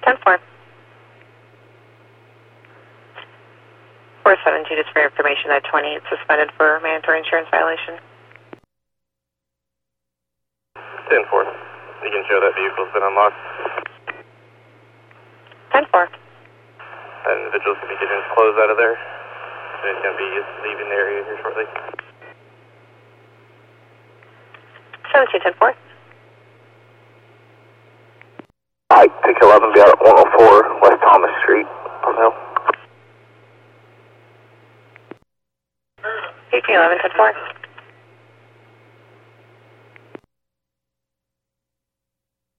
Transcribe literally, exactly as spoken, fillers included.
ten four. four seven two, just for your information, that twenty-eight suspended for mandatory insurance violation. ten four. You can show that vehicle's been unlocked. ten four. That individual's going to be getting his clothes out of there. So he's going to be leaving the area here shortly. seven two, ten four. I take eleven, be out at one oh four West Thomas Street on the hill. fifteen eleven, ten four.